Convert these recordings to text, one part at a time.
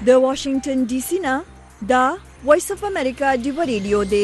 د واشنگټن ډي سي نه دا وایس اف امریکا دی ریډیو دی.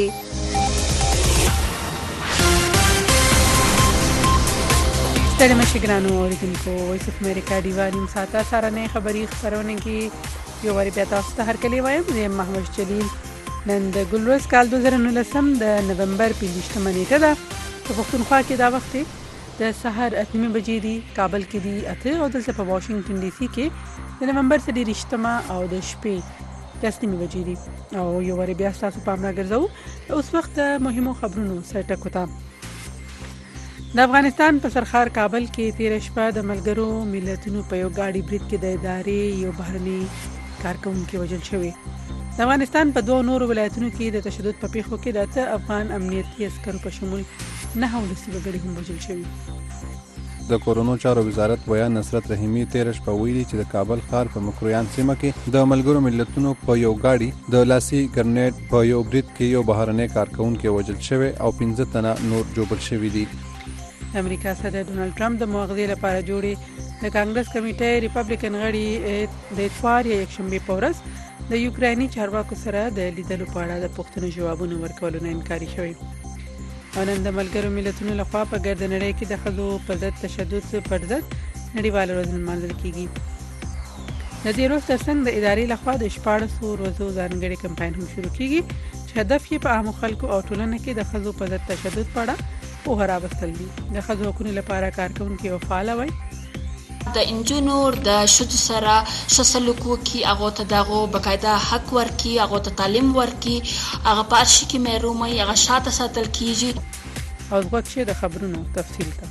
ستړي مشي ګرانو اوریدونکو، وایس اف امریکا دی نیم ساعته سره نه خبري خبرونه کې یو وری بیا تاسو ته هر کلی وایم. زه محمد جلیل. نن د ګلروز کال 2019 د نومبر 15 نیټه ده. په پښتونخوا کې دا وخت د سحر 8 بجې دی، کابل کې دی 8 او دلته په واشنگټن ډي سي کې د نومبر 30 او د شپې 10 بجې دی. او یو وری بیا تاسو پام راګرځو اوس وخت مهمو خبرونو سره ټکو ته. د افغانستان په سرخار کابل کې 13 شپه د ملګرو ملتونو په یو ګاډي برید کې د ادارې یو بهرني کارکونکو وژل شوی. د افغانستان په دوه نورو ولایتونو کې د تشدد په پیښو کې د افغان امنیتي عسکرو په شمول 9 ولسي وګړي هم وژل شوي. د کورونو چارو وزارت ویا نصرت رحیمی 13 شپه ویلي چې د کابل ښار په مکرویان سیمه کې د ملګرو ملتونو په یو ګاډي د لاسي ګرنیټ په یو برید کې یو بهرنی کارکونکو وژل شوی او 15 تنه نور جوړ شوي دي. امریکا صدر ډونالد ټرمپ د مواخذې لپاره جوړې د کانګرس کمیټې ریپبلیکن غړي د اتوار یا یکشنبه په ورځ د یوکراني چارواکو سره د لیدلو په اړه د پوښتنو جوابونه ورکولو نه انکاري شوی. نن د ملګرو ملتونو لخوا په ګرد نړۍ کې د ښځو پر ضد تشدد پر ضد نړیواله ورځ لمانځل کیږي. د دې ورځ ترڅنګ د ادارې لخوا د 14 ورځو ځانګړي کمپاین هم شروع کیږي چې هدف یې په عامو خلکو او ټولنه کې د ښځو پر ضد تشدد په اړه پوهه راوستل دي. د ښځو حقوقو لپاره کارکونکي او فعال وي د انجونو د شذ سره شسلوک وکي، هغه ته دغه بقاعده حق ورکي، هغه ته تعلیم ورکي، هغه پارشي کې مېرومي، هغه شاته ساتل کیږي. او وګورئ د خبرونو تفصیل ته.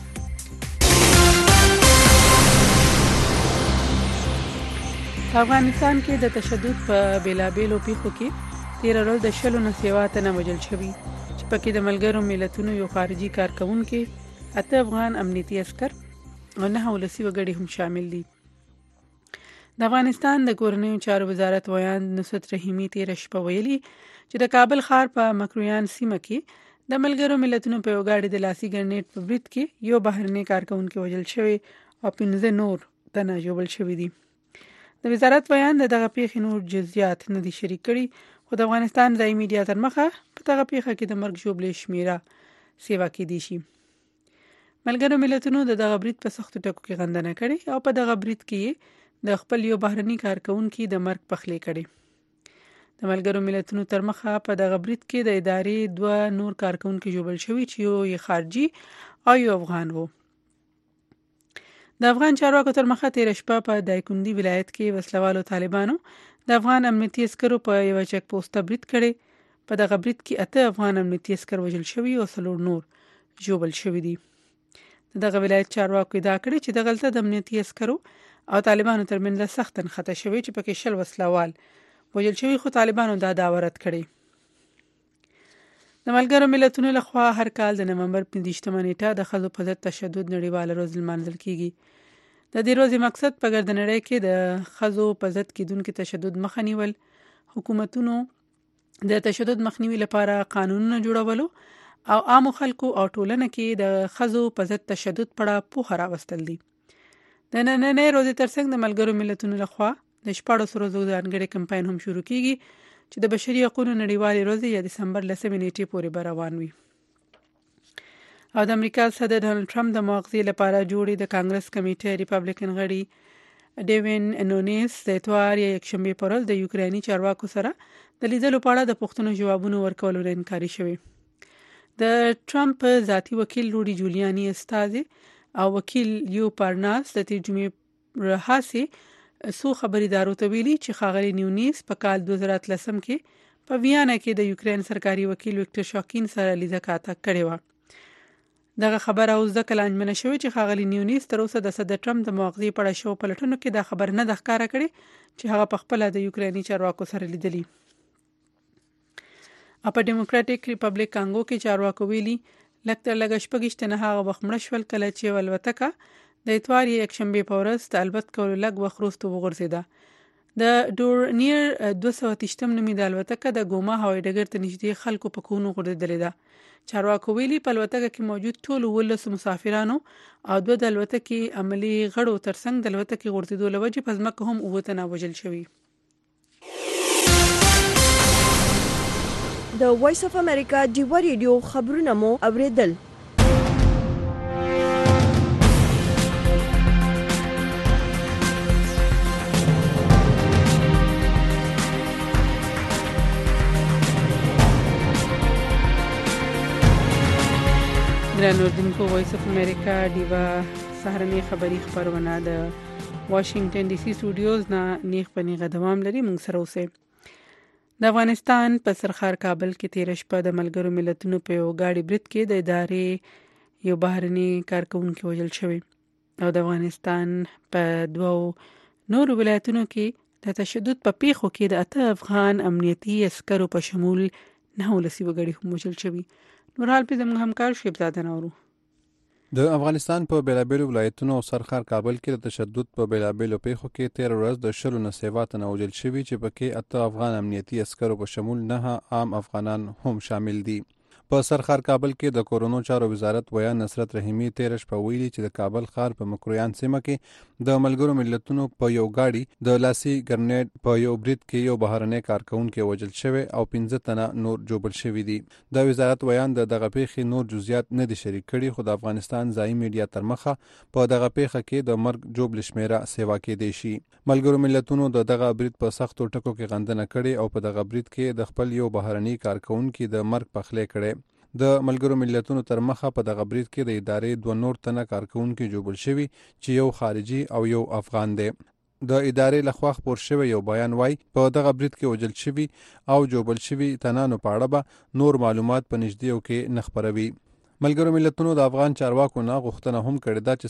افغانستان کې د تشدد په بیلابېلو پیښو کې 13 ورځې د شلو نه سیوا ته نه وژل شوي چې پکې د ملګرو ملتونو یو خارجي کارکونکي 8 افغان امنیتي عسكر او 9 ولسي وګړي هم شامل دي. د افغانستان د کورنیو چارو وزارت ویان نصرت رحیمی 13 شپه ویلي چې د کابل ښار په مکرویان سیمه کې د ملګرو ملتونو په یو ګاډي د لاسي ګرنیټ په برید کې یو بهرنی کارکونکو وژل شوی او 15 نور تنه ژوبل شوی دي. د وزارت بیان دغه پیښې نور جزئیات نه دي شریک کړي، خو د افغانستان ځایي میډیا تر مخه په دغه پیښه کې د مرګ ژوبلې شمیره سیوا کې دي شي. ملګرو ملتونو دغه برید په سختو ټکو کې غندنه کړې او په دغه برید کې د خپل یو بهرني کارکونکو د مرګ پخلی کړي. د ملګرو ملتونو تر مخه په دغه برید کې د ادارې دوه نور کارکونکو ژوبل شوي چې یو خارجي او یو افغان وو. د افغان چارواکو تر مخه 13 شپه په دایکندي ولایت کې وسلوالو طالبانو د افغان امنیتي عسکرو په یو چک پوسټ برید کړي. په دغه برید کې 8 افغان امنیتي عسکر وژل شوي او 3 نور ژوبل شوي دي. دغه ولایت چارواکو ادعا کړې چې د غلطه د امنیتي عسکرو او طالبانو ترمنځ سخت انخته شوی چې پکې شل وسلوال وژل شوي، خو طالبانو دا دعوه رد کړې. د ملګرو ملتونو لخوا هر کال د نومبر 15 نیټه د ښځو په ضد تشدد نړیواله ورځ لمانځل کیږي. د دې ورځې مقصد په ګرد نړۍ کې د ښځو په ضد کېدونکو تشدد مخه نیول، حکومتونو د تشدد مخنیوي لپاره قانونونه جوړولو او عامو خلکو او ټولنه کې د ښځو په ضد تشدد په اړه پوهه راوستل دي. د نننۍ ورځې ترڅنګ د ملګرو ملتونو لخوا د 14 ورځو ځانګړي کمپاین هم شروع کیږي چې د بشري حقوقو نړیوالې ورځ یا دسمبر 10 نیټې پورې به روان وي. او د امریکا صدر ډونالد ټرمپ د مواخذې لپاره جوړې د کانګرس کمیټې ریپبلیکن غړي ډیوین نونیز د اتوار یا یکشنبه په ورځ د یوکراني چارواکو سره د لیدلو په اړه د پوښتنو جوابونه ورکولو نه انکاري شوی. د ټرمپ ذاتی وکیل روډي جولیانی استازي او وکیل یو پارناس د ترجمې رهاسي سو خبريدارو ته ویلي چې ښاغلي نیونیز په کال 2013 کې په ویانا کې د یوکرين سرکاري وکیل وکټر شاکین سره لیدل کړې و. دغه خبره اوس د کلانجمنه شوې چې ښاغلي نیونیز تر اوسه د صدر ټرمپ د مواخذې په اړه شو پلټنو کې دا خبر نه د ښکارا کړي چې هغه په خپل د یوکراني چارواکو سره لیدلی. په ډیموکراټیک ریپبلیک کانګو کې چارواکو ویلي لکه لږ شپږشت نه هغه وخت مړ شول کله چې ولوتکه د اتوار یکشنبه په ورځ د الوت کولو لږ وخت وروسته وغورځېده. د ډورنیر 230 نومي د الوتکه د ګوما هوایي ډګر ته نږدې خلکو په کونو غورځېدلې ده. چارواکو ویلي په الوتکه کې موجود ټول 12 مسافرانو او دوه د الوتکې عملی غړو ترڅنګ د الوتکې غورځېدو لوجې په ځمکه هم اوه تنه وژل شوي. د وایس اف امریکا ډیوا ریډیو خبرونه مو اوریدل. درنوردونکو وایس اف امریکا ډیوا سهارنی خبری خبرونه د واشنگټن ډي سي سټوډیوز نه نیغ پنیغه دوام لري. موږ سره اوسئ. د افغانستان په سرخار کابل کې 13 شپه د ملګرو ملتونو په یو گاډي برید کې د ادارې یو بهرني کارکونکو وژل شوی او د افغانستان په دوو نورو ولایتونو کې د تشدد په پیښو کې د 8 افغان امنیتي عسکرو په شمول 9 لسی وګړي هم وژل شوی. نورحال په زموږ همکار شیب زاده نورو د افغانستان په بیلابیلو ولایتونو او سرخار کابل کې د تشدد په بیلابیلو پیښو کې 13 ورځ د شلو نه سیوا تنه وژل شوي چې پکې 8 افغان امنیتي عسکرو په شمول 9 عام افغانان هم شامل دي. په سرخار کابل کې د کورونو چارو وزارت ویا نصرت رحیمی 13 شپه ویلي چې د کابل ښار په مکرویان سیمه کې د ملګرو ملتونو په یو گاډي د لاسي ګرنیډ په یو برید کې یو بهرنی کارکونکو وژل شوی او 15 تنه نور جوړل شوی دي. د وزارت ویان د دغه پیښې نور جزئیات نه دي شریک کړي، خو د افغانستان ځایي میډیا تر مخه په دغه پیښه کې د مرګ جوړل شمیره سیوا کې دي شي. ملګرو ملتونو دغه برید په سختو ټکو کې غندنه کړي او په دغه برید کې د خپل یو بهرني کارکونکو د مرګ پخلی کړي. د ملګرو ملتونو تر مخه په دغه برید کې د ادارې 2 نور تنه کارکونکو جوړل شوی چې یو خارجي او یو افغان دی. د ادارې لخوا خپور شوی یو بیان وای په دغه برید کې وژل شوی او جوړل شوی تنانو په اړه به نور معلومات په نږدې کې نه خبروي. ملګرو ملتونو د افغان چارواکو نه غوښتنه هم کړې ده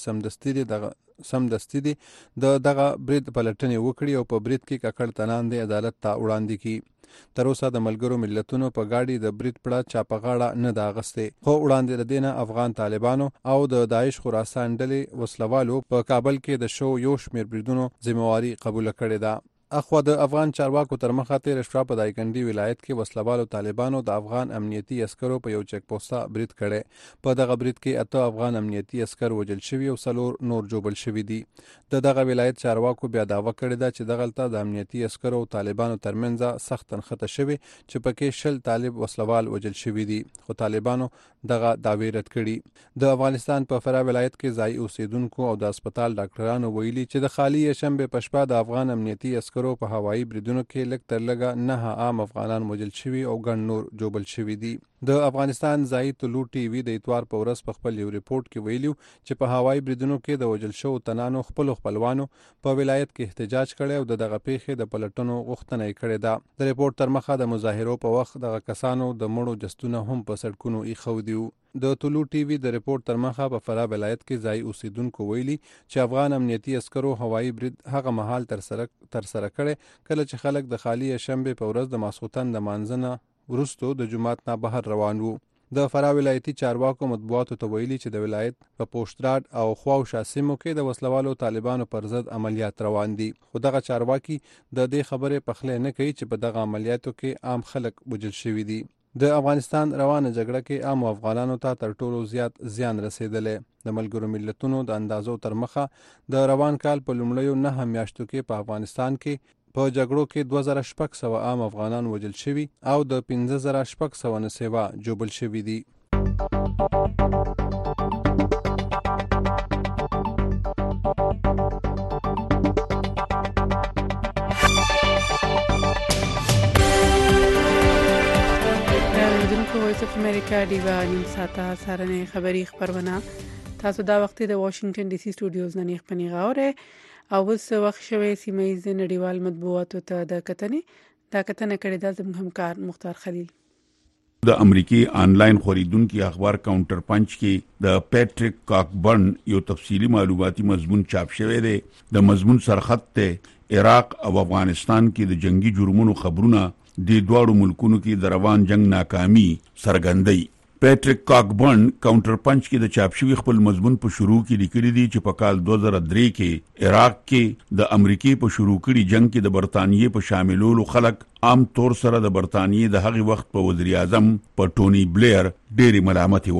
چې سمدستي دغه برید پلټنې وکړي او په برید کې ککړ تنان د عدالت ته وړاندې کړي. تر اوسه د ملګرو ملتونو په گاډي د برید پړه چاپه غاړه نه دا غسته، خو وړاندې لدینه افغان طالبانو او د داعش خراسان ډلې وسلوالو په کابل کې د شو یو شمیر بریدونو ذمہواری قبول کړې ده. اخوا د افغان چارواکو تر مخه 13 شپه په دایکنډي ولایت کې وسلوالو طالبانو د افغان امنیتي عسکرو په یو چک پوسټه برید کړي. په دغه برید کې 8 افغان امنیتي عسکر وژل شوي او 4 نور جوړل شوي دي. دغه ولایت چارواکو بیا داوا کړی ده چې دغلته د امنیتي عسکرو او طالبانو ترمنځ سخت تنخته شوی چې پکې 10 طالب وسلوال وژل شوي دي، خو طالبانو دغه داوی رد کړي. د افغانستان په فرا ولایت کې ځای اوسیدونکو او د هسپتال ډاکټرانو ویلي چې د خالی شنبه په شپه د افغان امنیتي عسکرو په هوایي بریدونو کې لږ تر لږه 9 عام افغانان وژل شوي او ګڼ نور جوړل شوي دي. د افغانستان ځای طلوع ټي وي د اتوار په ورځ په خپل یو ریپورت کې ویلو چې په هوایي بریدونو کې د وژل شوو تنانو خپلوانو په ولایت کې احتجاج کړي او دغه پیښې د پلټنو غوښتنه یې کړې ده. د ریپورت تر مخه د مظاهرو په وخت دغه کسانو د مړو جستونه هم په سړکونو ایښو دي. د طلوع ټي وي د ریپورت تر مخه په فرا ولایت کې ځای اوسیدونکو ویلي چې افغان امنیتي عسکرو هوایي برید هغه مهال تر سره کړي کله چې خلک د خالی شنبه په ورځ د ماسخوتن د مانځنه ورستو د جمعات نه بهر روان وو. د فرا ولایتي چارواکو مطبوعاتو ته ویلي چې د ولایت په پوشتراد او خواوشا سیمو کې د وسلوالو طالبانو پر ضد عملیات روان دي، خو دغه چارواکي د دې خبرې پخلی نه کوي چې په دغه عملیاتو کې عام خلک وژل شوي دي. د افغانستان روانه جګړه کې عام افغانانو ته تر ټولو زیات زیان رسیدلی. د ملګرو ملتونو د اندازو تر مخه د روان کال په لومړیو 9 میاشتو کې په افغانستان کې په جګړو کې 2600 عام افغانان وژل شوي او د 15600 نه سیوا جوړل شوي دي. وایس اف امریکا ډیوا نیم ساعته سارنې خبری خبرونه تاسو دا وخت د واشنگټن ډي سي سټوډیوز نه نیغ پنیغه اوره او اوس وخت شوی سیمایي نړیوال مطبوعاتو ته د کتنې کړي د زموږ همکار مختار خلیل. د امریکای آنلاین خریدونکو اخبار کاونټر پنچ کې د پیټریک کاکبرن یو تفصیلی معلوماتي مضمون چاپ شوی دی. د مضمون سرخط ته عراق او افغانستان کې د جنگي جرمونو خبرونه د دوه ملکونو کې د روان جنگ ناکامي سرګندۍ. پیټریک کاکبرن کاونټر پنچ کې د چاپ شوی خپل مضمون په شروع کې لیکلي دي چې په کال 2003 کې عراق کې د امریکای په شروع کړي جنگ کې د برتانیې په شاملولو خلک عام طور سره د برتانیې د هغې وخت په وزیر اعظم په ټونی بلیر ډېری ملامت وایي.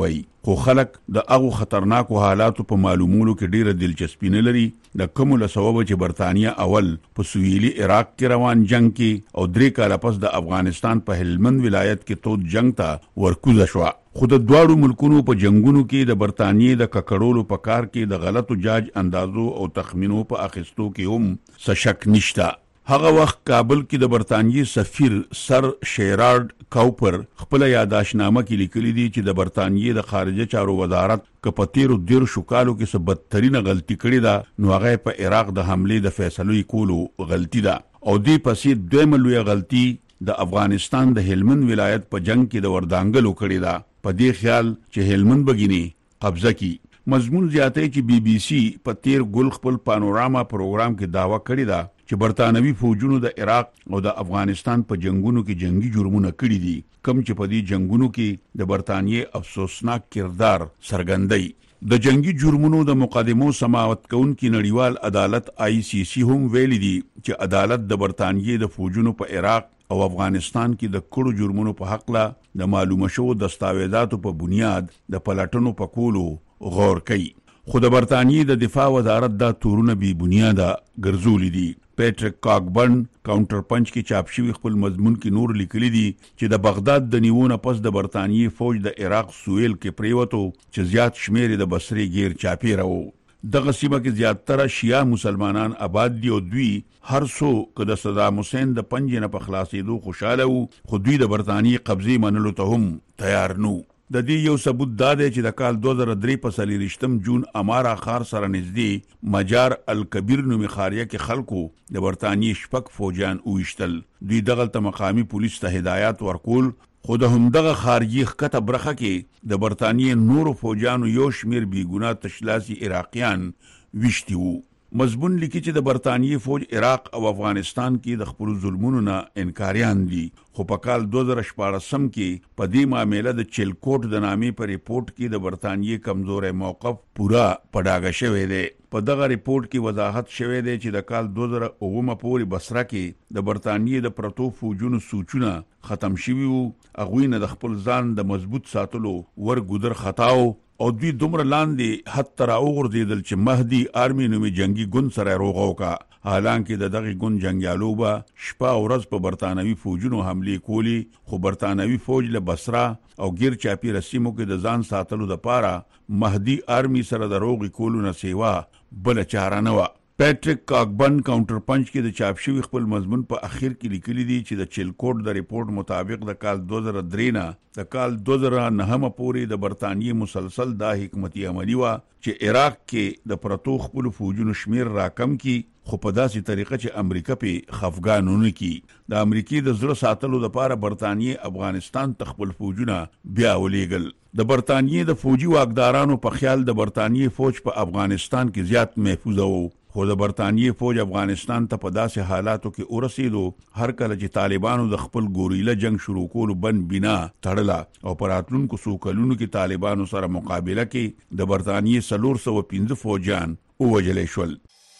خو خلک د هغو خطرناکو حالاتو په معلومولو کې ډیره دلچسپي نه لري. د کومو له سببه چې برتانیه اول په سویلي عراق کې روان جنگ کې او 3 کاله پس د افغانستان په هلمند ولایت کې تود جنگ ته ورکوزه شوه. خو د دواړو ملکونو په جنگونو کې د برتانیې د ککړولو په کار کې د غلطو جاج اندازو او تخمینو په اخیستو کې هم څه شک نشته. هغه وخت کابل کې د برتانیې سفیر سر شیرارد کوپر خپل یاداشتنامه کې لیکلي دي چې د برتانیې د خارجه چارو وزارت که په 13 کالو کې څه بدترینه غلطي کړې ده نو هغه په عراق د حملې د فیصلې کولو غلطي ده. او دې پسې دویمه لویه غلطي د افغانستان د هلمند ولایت په جنگ کې د وردانګلو کړې ده په دې خیال چې هلمند بګینی قبضه کی. مضمون زیاتې چې بي بي سي په 13 ګل خپل پانوراما پروګرام کې داوا کړی دا چې برتانوي فوجونو د عراق او د افغانستان په جنگونو کې جنگي جرمونه کړی دي کم چې په دې جنگونو کې د برتانیې افسوسناک کردار څرګندوي. د جنگي جرمونو د مقدمو سماوت کونکي نړیوال عدالت ICC هم ویلي دي چې عدالت د برتانیې د فوجونو په عراق او افغانستان کې د کړو جرمونو په حق لا د معلومه شو دستاویزاتو په بنیاد د پلټنو په کولو غور کوي. خو د برتانیې د دفاع وزارت دا تورونه بی بنیاده ګرځولي دي. پیټریک کاکبرن کاونټر پنچ کې چاپ شوی خپل مضمون کې نور لیکلي دي چې د بغداد د نیوونه پس د برتانیې فوج د عراق سویل کې پریوتو چې زیات شمیر د بصري غیر چاپیره وو. دغه سیمه کې زیاتره شیعه مسلمانان آباد دي او دوی هر څو که د صدام حسین د پنجې نه په خلاصېدو خوشاله وو خو دوی د برتانیې قبضې منلو ته هم تیار نو. د دې یو ثبوت دا دی چې د کال 2003 په 23 جون امارا خار سره نږدې مجار الکبیر نومي خاریه کې خلکو د برتانیې شپږ فوجیان وویشتل. دوی دغلته مقامي پولیس ته هدایات ورکول خو د همدغه خارجي ښکته برخه کې د برتانیې نورو فوجیانو یو شمیر بیګناه تشلاسي عراقیان ویشتي وو. مضمون لیکي چې د برتانیې فوج عراق او افغانستان کې د خپل ظلمونو نه انکاریان دي خو په کال 2014 کې په دې معاملې د چلکوټ د نامې په ریپورت کې د برتانیې کمزورې موقف پورا پډاګه شوی دی. په دغه ریپورت کې وضاحت شوی دی چې د کال 2009 پورې بصره کې د برتانیې د پرتو فوجونو سوچونه ختم شوي وو. هغوی نه د خپل ځان د مضبوط ساتلو ورګودر خطاو او دوی دومره لاندې حد تر اوغورځېدل چې مهدي آرمي نومي جنگي ګوند سره روغه وکړه. حالانکه د دغه ګوند جنگیالو به شپه او ورځ په برتانوي فوجونو حملې کولی خو برتانوي فوج له بصره او غیر چاپیره سیمو کې د ځان ساتلو لپاره مهدي آرمي سره د روغې کولو نه سیوا بل چاره نه وه. پیټریک کاکبرن کاونټر پنچ کې د چاپ شوی خپل مضمون په اخر کې لیکلي دي چې د چلکوټ د ریپورت مطابق د کال 2003 نه د کال 2009 پورې د برتانیې مسلسل دا حکمتي عملی وه چې عراق کې د پرتو خپل فوجونو شمیر راکم کی خو په داسې طریقه چې امریکا په خفګانونه کی. د امریکای د زړه ساتلو لپاره برتانیې افغانستان ته خپل فوجونه بیا ولېګل. د برتانیې د فوجي واکدارانو په خیال د برتانیې فوج په افغانستان کې زیات محفوظ وو خو د برتانیې فوج افغانستان ته په داسې حالاتو کې ورسېدو هر کله چې طالبانو د خپل ګوریلا جنگ شروع کولو بند بنا تړله او پر راتلونکو څو کلونو کې طالبانو سره مقابله کې د برتانیې 415 فوجیان ووژل شول.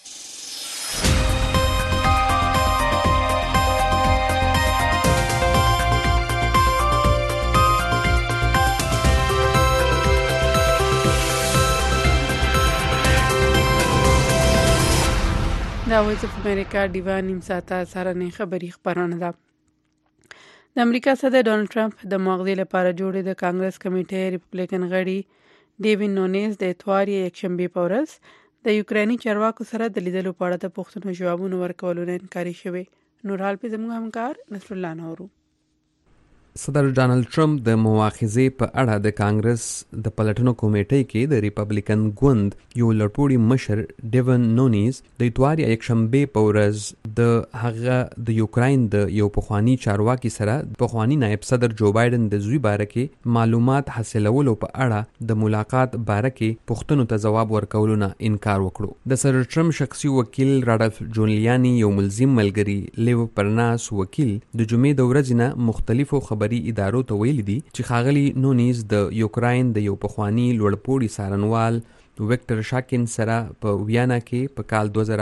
دا وایس اف امریکا ډیوا نیم ساعته سهارنۍ خبري خبرونه ده. د امریکا صدر ډونالد ټرمپ د مؤاخذې لپاره جوړې د کانګرس کمیټې ریپبلیکن غړي ډیوین نونیز د اتوار یکشنبه په ورځ د یوکراني چارواکو سره د لیدلو په اړه د پوښتنو جوابونه ورکولو نه انکاري شوی. نورحال په زموږ همکار نصر الله نورو. صدر ډانلډ ټرمپ د مواخذې په اړه د کانګرس د پلټنو کمیټې کې د ریپبلیکن ګوند یو لړپوړي مشر ډیوین نونیز د اتوار یکشنبه په ورځ د هغه د یوکراین د یو پخوانی چارواکي سره پخوانی نائب صدر جو بایدن د زوی باره کې معلومات حاصلولو په اړه د ملاقات باره کې پوښتنو ته ځواب ورکولو نه انکار وکړو. د صدر ټرمپ شخصي وکیل راډلف جولیانی یو ملزم ملګری لیو پرناس وکیل د جمعې د ورځې نه مختلفو خبري ادارو ته ویلي دي چې ښاغلي نونیز د یوکراین د یو پخوانی لوړپوړي څارنوال ویکټر شاکین سره په ویانا کې په کال 2018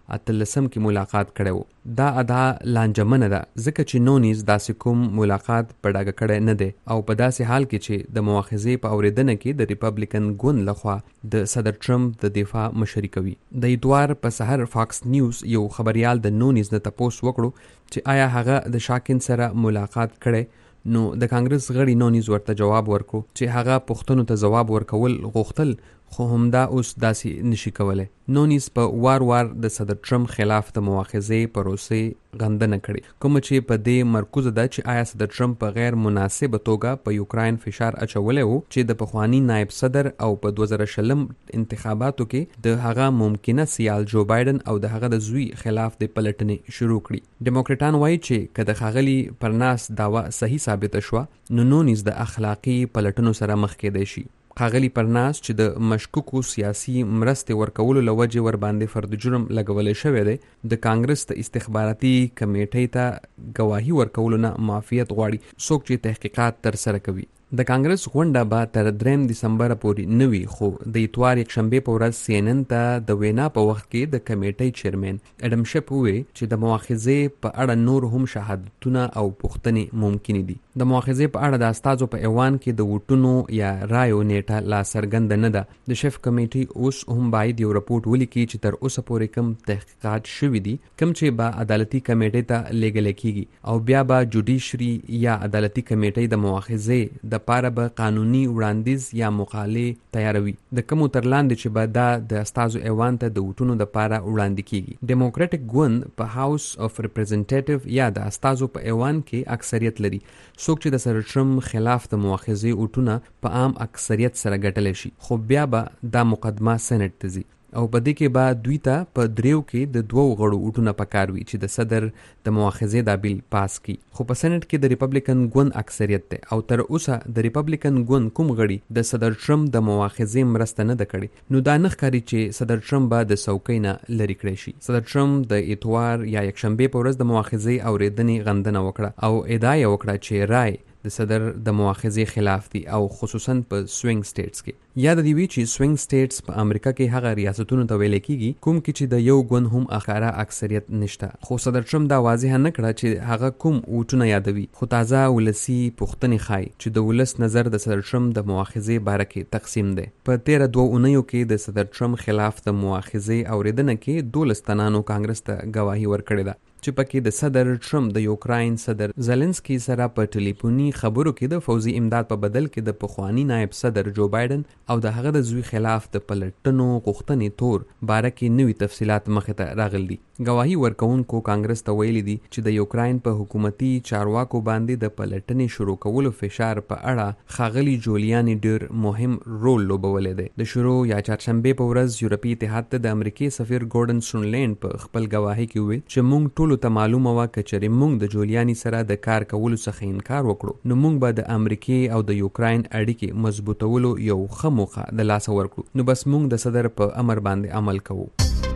اتلسم کې ملاقات کړی و. دا ادا لانجمنه ده ځکه چې نونیز داسې کوم ملاقات په ډاګه کړی نه دی او په داسې حال کې چې د مواخذې په اورېدنه کې د ریپبلیکن ګوند لخوا د صدر ټرمپ د دفاع مشري کوي. د اتوار په سحر فاکس نیوز یو خبريال د نونیز نه تپوس وکړو چې آیا هغه د شاکن سره ملاقات کړي. نو د کانګرس غړي نونیز ورته جواب ورکړو چې هغه پوښتنو ته جواب ورکول غوښتل خو همدا اوس داسې نشي کولای. نونیز په وار د صدر ټرمپ خلاف د مواخذې پروسې غندنه کړي کوم چې په دې مرکوز ده چې آیا صدر ټرمپ په غیر مناسبه توګه په یوکراین فشار اچولی و چې د پخوانی نائب صدر او په 2020 انتخاباتو کې د هغه ممکنه سیال جو بایدن او د هغه د زوی خلاف د پلټنې شروع کړي. ډیموکراټان وایي چې کله خاغلی پرناس داوا صحیح ثابت شوه نو نونیز د اخلاقی پلټنو سره مخ کېدای شي. خاغلی پرناس چې د مشکوکو سیاسي مرستې ورکولو لوجه ور باندې فرد جرم لګولې شوی دی د کانګرس ته استخباراتي کمیټې ته گواهی ورکولو نه معافیت غواړي څوک چې تحقیقات تر سره کوي. د کانګرس غونډه به تر 3 دسمبر پورې نوي خو د اتوار یکشنبه په ورځ CNN ته د وینا په وخت کې د کمیټې چیرمن اډم شپ وی چې د مواخذې په اړه نور هم شهادتونه او پوښتنې ممکن دي. د مواخذې په اړه د استادو په ایوان کې د ووټونو یا رایو نیټه لا څرګنده نه ده. د شف کمیټې اوس هم باید یو رپورټ ولیکي چې تر اوسه پورې کوم تحقیقات شوي دي کوم چې به عدالتي کمیټې ته لیږل کیږي او بیا به جوډیشري یا عدالتي کمیټې د مواخذې د پاره به قانوني وړاندیز یا مقاله تیاروي د کوم تر لاندې چې به دا د استادو ایوان ته د ووټونو د پاره وړاندې کیږي. ډیموکراټک ګوند په هاوس اف ریپرزنټیټیو یا د استادو په ایوان کې اکثریت لري څوک چې د صدر ټرمپ خلاف د مواخذې ووټونه په عام اکثریت سره ګټل شي خو بیا به دا مقدمه سېنات ته ځي او په دې کې به دوی ته په دریو کې د دوو غړو ووټونه پکار وي چې د صدر د مواخذې دا بیل پاس کړي خو په سېنات کې د ریپبلیکن ګوند اکثریت دی او تر اوسه د ریپبلیکن ګوند کوم غړي د صدر ټرمپ د مواخذې مرسته نه کړي نو دا نه ښکاري چې صدر ټرمپ به د څوکۍ نه لرې کړی شي. صدر ټرمپ د اتوار یا یکشنبه په ورځ د مواخذې اورېدنې غندنه وکړه او ادعا یې وکړه چې رای د صدر د مواخذې خلاف دي او خصوصا په سوینګ سټیټس کې. یاد دی وی چې سوینګ سټیټس په امریکا کې هغه ریاستونو ته ویل کېږي کوم کې چې د یو ګوند هم اخاره اکثریت نشته. خو صدر ټرمپ دا واضح نه کړه چې هغه کوم ووټونه یادوي خو تازه ولسی پوښتنې ښایي چې د ولس نظر د صدر ټرمپ د مواخذې باره کې تقسیم دی. په 13 اونیو کې د صدر ټرمپ خلاف د مواخذې اوریدنه کې 12 تنانو کانګرس ته گواهی ورکړې ده چې پکې د صدر ټرمپ د یوکراین صدر زلنسکی سره په ټلیفوني خبرو کې د فوزي امداد په بدل کې د پخوانی نائب صدر جو بایدن او د هغه د زوی خلاف د پلټنو غوښتنې تور باره کې نوي تفصيلات مخې ته راغلي دي. گواهی ورکوونکو کانګرس ته ویلي دي چې د یوکراین په حکومتي چارواکو باندې د پلټنې شروع کولو فشار په اړه خاغلی جولیانی ډیر مهم رول لوبولی دی. د شروع یا چهارشنبه په ورځ یورپی اتحاد ته د امریکای سفیر ګورډن سونلینډ په خپل گواهی کې ویل چې موږ ټولو ته معلومه وه که چېرې موږ د جولیانی سره د کار کولو څخه انکار وکړو نو موږ به د امریکای او د یوکراین اړیکې مضبوطولو یو ښه موقع د لاسه ورکړو نو بس موږ د صدر په امر باندې عمل کوو.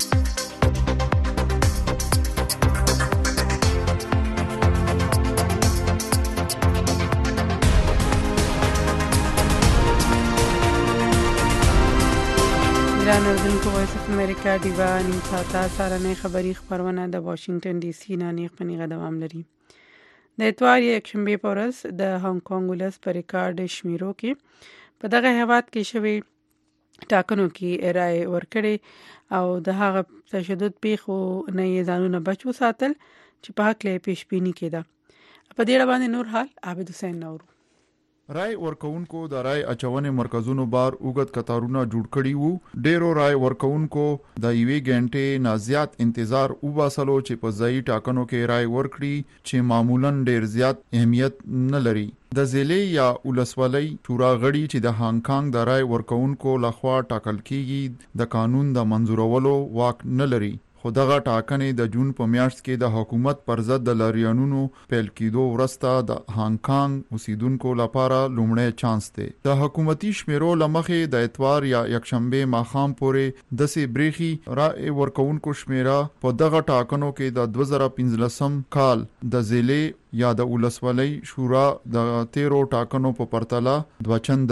ایران اردوونکو وایس اف امریکا دیوا نیم ساعته سارنۍ خبری خبرونه د واشنگټن ډي سي نه نیغ دوام لري. د اتوار یکشنبه په ورځ د هانګ کانګ ولس په ریکارډ شمیرو کې په دغه هیواد کې شوی ټاکنو کې رای ورکړي او د هغه تشدد پیښو نه یې ځانونه بچ وساتل چې په حق له پیشبینی کېده. په دې اړه باندې نور حال عابد حسین نورو. رای ورکوونکو د رای اچونې مرکزونو بار اوږد کتارونه جوړ کړي وو. ډیرو رای ورکوونکو د یوې غنټې نه زیات انتظار وباسلو چې په ځای ټاکنو کې رای ورکړي چې معمولاً ډیر زیات اهمیت نه لري. د ضلع یا ولسوالۍ شورا غړي چې د هانګ کانګ د رای ورکوونکو لخوا ټاکل کیږي د قانون د منظورولو واک نه لري. خو دغه ټاکنې د جون په میاشت کې د حکومت پر ضد د لاریانونو پیل کېدو وروسته د هانګ کانګ اوسیدونکو لپاره لومړی چانس دی. د حکومتي شمیرو له مخې د اتوار یا یکشنبه ماښام پورې داسې بریښي رای ورکوونکو شمیره په دغه ټاکنو کې د 2015 کال د ضلع یا د ولسوالۍ شورا د 13 ټاکنو په پرتله دوه چنده وي.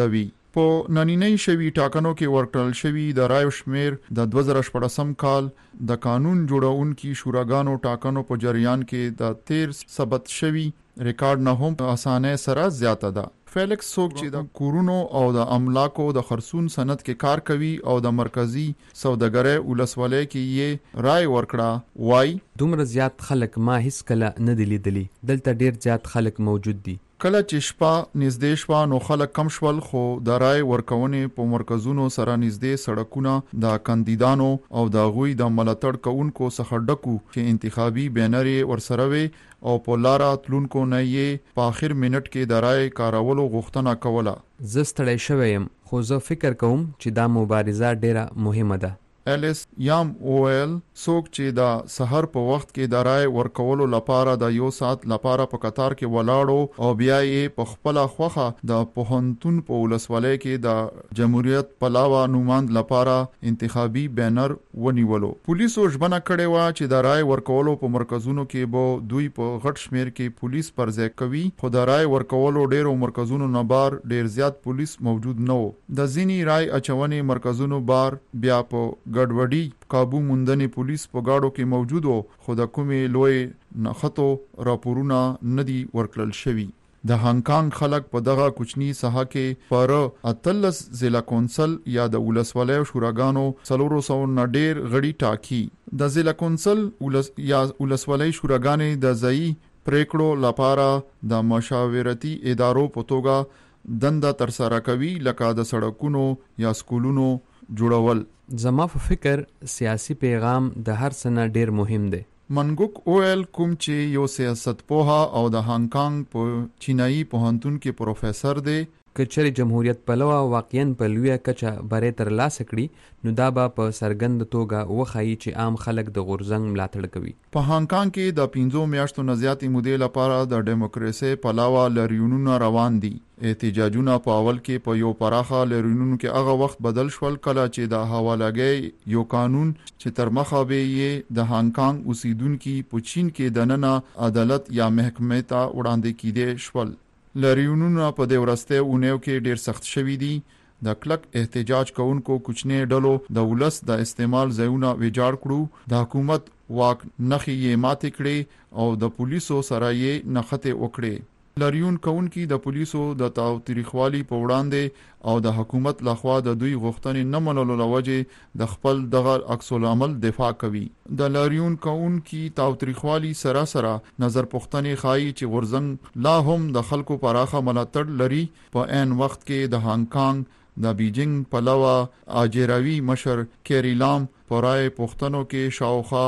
په نننۍ شوي ټاکنو کې ورکړل شوي د رایو شمیر د 2014 کال د قانون جوړونکي شوراګانو ټاکنو په جریان کې د 13 ثبت شوي ریکارډ نه هم اسانه سره زیاته ده. فیلکس څوک چې د کورونو او د املاکو د خرڅون صنعت کې کار کوي او د مرکزی سوداګرۍ ولسوالۍ کې یې رای ورکړه وای دومره زیات خلک ما هیڅ کله نه دي لیدلي، دلته ډیر زیات خلک موجود دي. کله چې شپه نږدې شوه نو خلک کم شول، خو د رای ورکونې په مرکزونو سره نږدې سړکونه د کاندیدانو او د غوی د ملاتړ کوونکو څخه ډکو چې انتخابي بینر ورسره وي او په لاره تلونکو نه یې په آخر منټ کې د رای کارولو غوښتنه کوله. زه ستړی شوی یم، خو زه فکر کوم چې دا مبارزه ډیره مهمه ده. الیس یام اویل څوک چې د سحر په وخت کې د رای ورکولو لپاره د 1 ساعت لپاره په قطار کې ولاړو او بیا یې په خپل خوخه د پوهنتون په ولسوالۍ کې د جمهوریت پلاوا نوماند لپاره انتخابي بینر ونیولو. پولیسو ژمنه کړې و چې د رای ورکولو په مرکزونو کې به دوی په غټ شمیر کې پولیس پرځای کوي، خو د رای ورکولو ډیرو مرکزونو نه بار ډیر زیات پولیس موجود نه وو. د ځینی رای اچونې مرکزونو بار بیا په ګډوډي قابو موندنې پولیس په گاډو کې موجود وو، خو د کومې لوی نخښتو راپورونه ندي ورکړل شوي. د هانګ کانګ خلک په دغه کوچنی ساحه کې پر 13 ضلع کونسل یا د ولسوالۍ شوراګانو 400 نه ډیر غړي ټاکي. د ضلع کونسل یا ولسوالۍ شوراګانې د ځای پریکړو لپاره د مشاورتي ادارو په توګه دنده ترسره کوي، لکه د سړکونو یا سکولونو جوړول. زما په فکر سیاسي پیغام د هر څه نه ډیر مهم دی. منګوک اویل کوم چې یو سیاست پوها او د هانګ کانګ په چینایي پوهنتون کې پروفیسور دی، کچری جمهوریت پلوه واقعاً په لویه کچه بری تر لاسه کړي نو دا به په سرګند توګه وښایي چې عام خلک د غورځنګ ملاتړ کوي. په هانګ کانګ کې د 15 میاشتو نه زیاتې مودې لپاره د دیموکراسي پلوه لریونونه روان دي. احتجاجونه په اول کې په یو پراخه لریونونو کې هغه وخت بدل شول کله چې د حوالګي یو قانون چې تر مخه به یې د هانګ کانګ اوسیدونکو په چین کې د نننه عدالت یا محکمې ته وړاندې کیدې شول. لریونونه په دې ورسته اونیو کې ډیر سخت شوي دي. د کلک احتجاج کوونکو کوچنی ډلو د ولس د استعمال ځایونه ویجاړ کړو، د حکومت واک نخي یې ماتې کړې او د پولیسو سره یې نښتې وکړې. لریون کوونکي د پولیسو د تاوتریخوالي په وړاندې او د حکومت لخوا د دوی غوښتنې نه منلو لوجه د خپل دغه عکس العمل دفاع کوي. د لریون کوونکي تاوتریخوالي سره سره نظر پوښتنې ښایي چې غورځنګ لا هم د خلکو پراخه ملاتړ لري. په عین وخت کې د هانګ کانګ د بیجینګ پلوه اجراوي مشر کیری لام په رای پوښتنو کې شاوخوا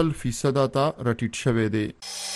40% ته راټیټ شوی دی.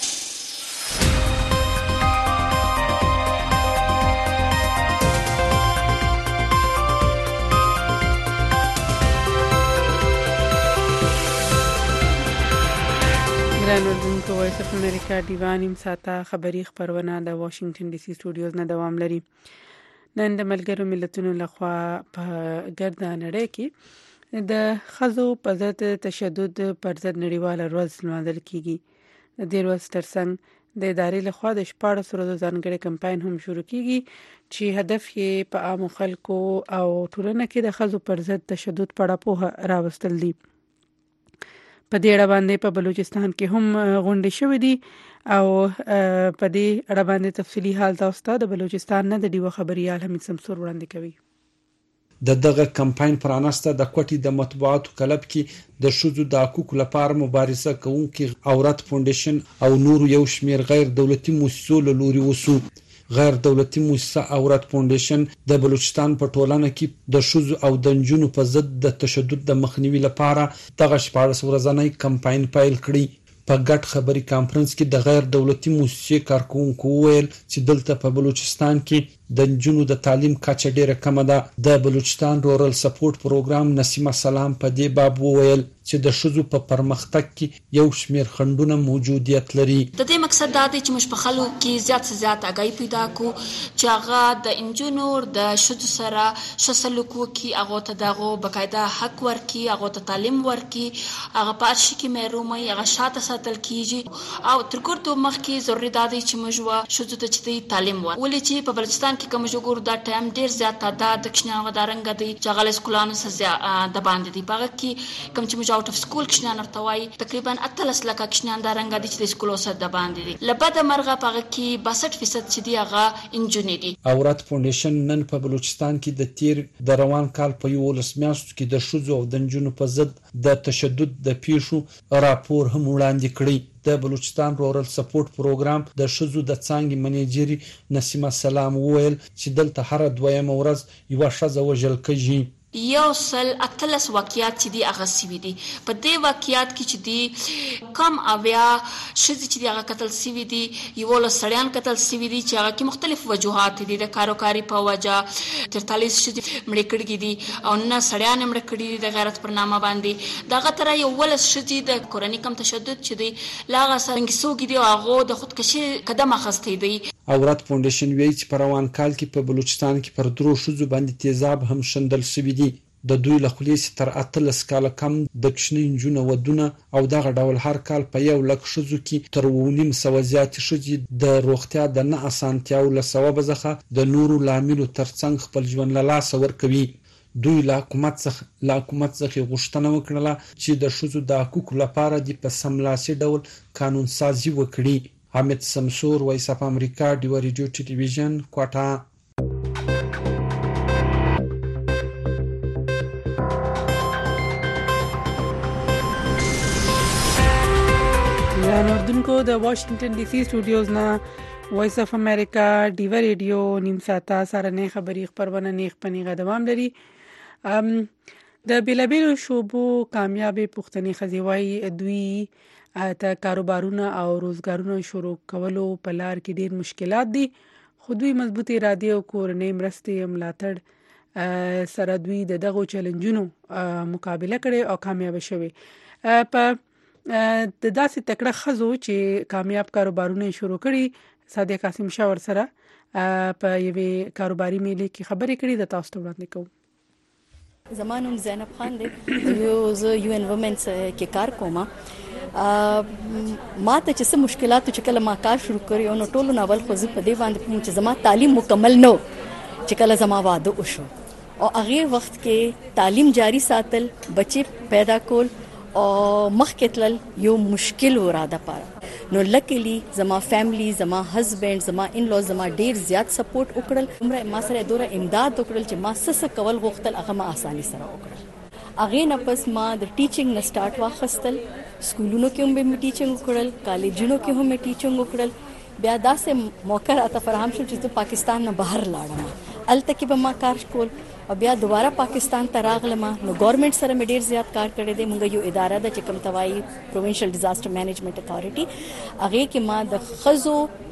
ګران اردوونکو، وایس اف امریکا دیوانیم ساته خبری خبرونه د واشنگټن ډي سي سټوډیوز نه دوام لري. نن د ملګرو ملتونو لخوا په ګرده نړۍ کې د ښځو په ضد تشدد پر ضد نړیواله ورځ لمانځل کیږي. د دې ورځ ترڅنګ د ادارې لخوا د 14 ورځو ځانګړي کمپاین هم شروع کیږي چې هدف یې په عامو خلکو او ټولنه کې د ښځو پر ضد تشدد په اړه پوهه راوستل دي. په دې اړه باندې په بلوچستان کې هم غونډې شوې دي او په دې اړه باندې تفصیلی حال تاسو ته د بلوچستان نه د ډیو خبريال حمید سمسور وړاندې کوي. دغه کمپاین پرانسته د کوټي د مطبوعاتو کلب کې د شذو د حقوقو لپاره مبارزه کوونکي عورت فاونډیشن او نور یو شمیر غیر دولتي مؤسسو له لوري وسو. غیر دولتي مؤسسه عورت فاونډیشن د بلوچستان په ټولنه کې د شذو او د نجونو په ضد د تشدد د مخنیوي لپاره دغه 14 ورځنی کمپاین پیل کړی. په ګډ خبري کانفرنس کې د غیر دولتي مؤسسې کارکونکو ویل چې دلته په بلوچستان کې د نجونو د تعلیم کچه ډیره کمه ده. د بلوچستان رورل سپورټ پروګرام نسیمه سلام په دې باب وویل چې د شذو په پرمختګ کې یو شمیر خندونه موجودیت لري. د دې مقصد دا دی چې موږ په خلکو کې زیات آگاهي پیدا کو چې هغه د انجونو د شذو سره شسلوک وکي، هغه ته دغه بقاعده حق ورکي، هغه ته تعلیم ورکي، هغه په ارشي کې محرومي، هغه شاته ساتل کیږي او تر کومه مخکې ضروري دا دی چې موږ شذو ته چې تعلیم ورکړو. ولې چې په بلوچستان بلوچستان کې کوم جوړ دا ټایم ډیر زیات تعداد د کشنیانو غدارنګ دی چې غل سکولانو سره د باندې دی پاره کې کوم چې موږ اوټ اف سکول کشنیان ارتوي تقریبا 13 لک کشنیان دارنګ دي چې د سکولو سره د باندې دي لبد مرغه پاره کې 62% چې دی هغه انجونی دي. اورات فاونډیشن نن په بلوچستان کې د تیر د روان کال په 11 میاشتو کې د شوزو او د نجونو په ضد د تشدد د پیښو راپور هم وړاندې کړی. د بلوچستان رورل سپورټ پروګرام د شوزو د څنګه منیجری نسیمه سلام وویل چې دلته هر دویمه ورځ یو شزه وژل کیږي. یو سل اتلس واقعیات چې دی هغه سوي دي په دې واقعیات کې چې دی کم اویا شذ چې دی هغه قتل سوي دي یو له سړیان قتل سوي دي چې هغه کې مختلف وجوهات دي د کاروکاری په وجه 43 شذ مړ کړي دي او نه سړیان مړ کړي دي د غیرت پر نامه باندې دغه تر یو ول شذ د کورنۍ کم تشدد چې دی لاغه سرنګ سوګي دي او هغه د خودکشي قدم اخستې دي. اورات فاونډیشن وایي چې په روان کال کې په بلوچستان کې پر درو شذ باندې تیزاب هم شندل شوی دي. د دوی له خلیص تر 13 کال کم د کشنی جنونه ودونه او دغه ډول هر کال په 1 لک شذو کې تر 9.5 زیات شذ د روغتیا د نه اسانتیاو له سبب ځخه د نورو لاملو ترڅنګ خپل ژوند له لاس ورکوي. دوی لا حکومت څخه غوښتنه وکړه چې د شذو د حقوقو لپاره د په سملاسي ډول قانون سازي وکړي. حامد سمسور وایس اف امریکا ډیو ریډیو ټلویزیون کوټه. نوردونکو د واشنگټن ډي سي سټوډیوز نه وایس اف امریکا ډیو ریډیو نیم ساعته سره نه خبري خبرونه نه خپنی غدوام لري. د بیلابیلو شوبو کامیابی پښتني خزیوای دوی ته کاروبارونه او روزګارونه شروع کولو په لار کې ډیر مشکلات دي خو دوی مضبوطی ارادي او کورنۍ مرستې ملاتړ سره دوی دغه چیلنجونو مقابله کړي او کامیاب شوي. په د داسې تکړه خزو چې کامیاب کاروبارونه شروع کړي صادق قاسم شاور سره په یوې کاروباري میلې کې خبرې کړي د تاسو ته وړاندې کوم. زمانوم زینب خان دی یو زه یو ان وومنز کې کار کوم. ما ته چې څه مشکلات چې کله ما کار شروع کړی او ټولو ناول خو زه په دې باندې چې زما تعلیم مکمل نو چې کله زما واده وشو او هغه وخت کې تعلیم جاری ساتل بچي پیدا کول او مخکې تلل یو مشکل وراده پاره نو لکلی زما فیملی زما هسبند زما ان لو زما ډیر زیات سپورټ وکړل عمره ما سره دوره امداد وکړل چې ما سس کول غوښتل هغه ما اساني سره وکړل. هغه نه پس ما د ټیچینګ نه سٹارټ واخستل سکولونو کې هم به ټیچینګ وکړل کالجونو کې هم ټیچینګ وکړل. بیا داسې موقع راته فراهم شو چې پاکستان نه بهر لاړم الته کې به ما کار کول او بیا دوباره پاکستان ته راغلم نو ګورنمنت سره مې ډیر زیات کار کړی دی. موږ یو اداره ده چې کوم توای پروینشل ډیزاستر مینجمنت اتھارټي هغه کې ما د خزو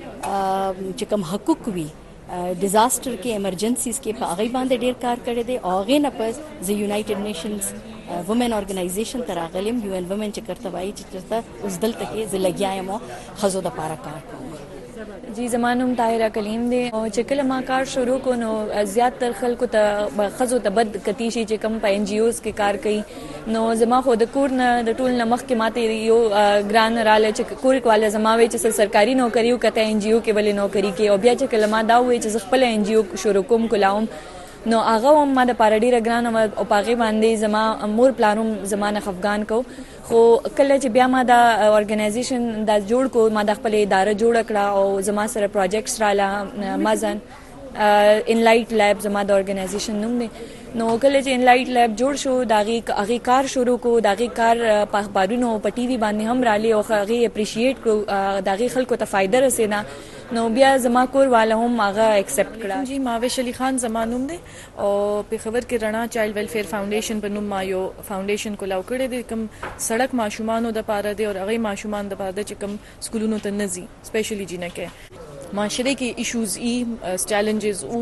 چې کوم حقوق وي ډیزاستر کې ایمرجنسیز کې په هغه باندې ډیر کار کړی دی او هغه نه پس ز یونایټډ نیشنز وومن ارګنایزیشن ته راغلم یو ان وومن چې کرته وایي چې اوس دلته کې ز لګیایم خزو د پاره کار کوم. جی زمانوم طاهره کلیم دی او چې کله ما کار شروع کو نو زیات تر خلکو ته خزو ته بد کتی شي چې کم په ان جی اوز کې کار کوي نو زما خو د کور نه د ټول نمخ کې ماته یو ګران رااله چې کور کواله زما وی چې سرکاري نوکری او کته ان جی او کې بلې نوکری کې او بیا چې کله ما دا وی چې خپل ان جی او شروع کوم کولاوم نو هغه ما د پارډی رګران او پاغي باندې زما مور پلانوم زمانه افغان کو خو کله چې بیا ما دا ارګنایزیشن دا جوړ کو ما د خپل اداره جوړ کړه او زما سره پروجیکټس رااله مازن انلایټ لیب زما د ارګنایزیشن نوم دی نو کله چې انلایټ لیب جوړ شو داغي کار شروع کو داغي کار په اخبارونو په ټي وي باندې هم رالی او هغه اپریشیټ کو داغي خلکو ته فائدہ رسیدا نو بیا زما کور والا هم هغه ایکسپټ کړه. جی ماوش علی خان زمانوم دی او په خبر کې رڼا چایلډ ویلفیر فاونډیشن په نوم ما یو فاونډیشن کولاو کړی دی کوم سړک ماشومان د پاره دی او هغه ماشومان د پاره چې کوم سکولونو ته نزي سپیشلی جنکه معاشره کې ایشوز چیلنجز او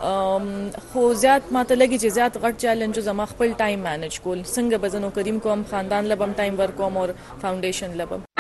خو زیات ماته لګي چې زیات غټ چیلنجز ما خپل ټایم مینج کول څنګه بزنو کریم کوم خاندان لبم ټایم ورک کوم او فاونډیشن لبم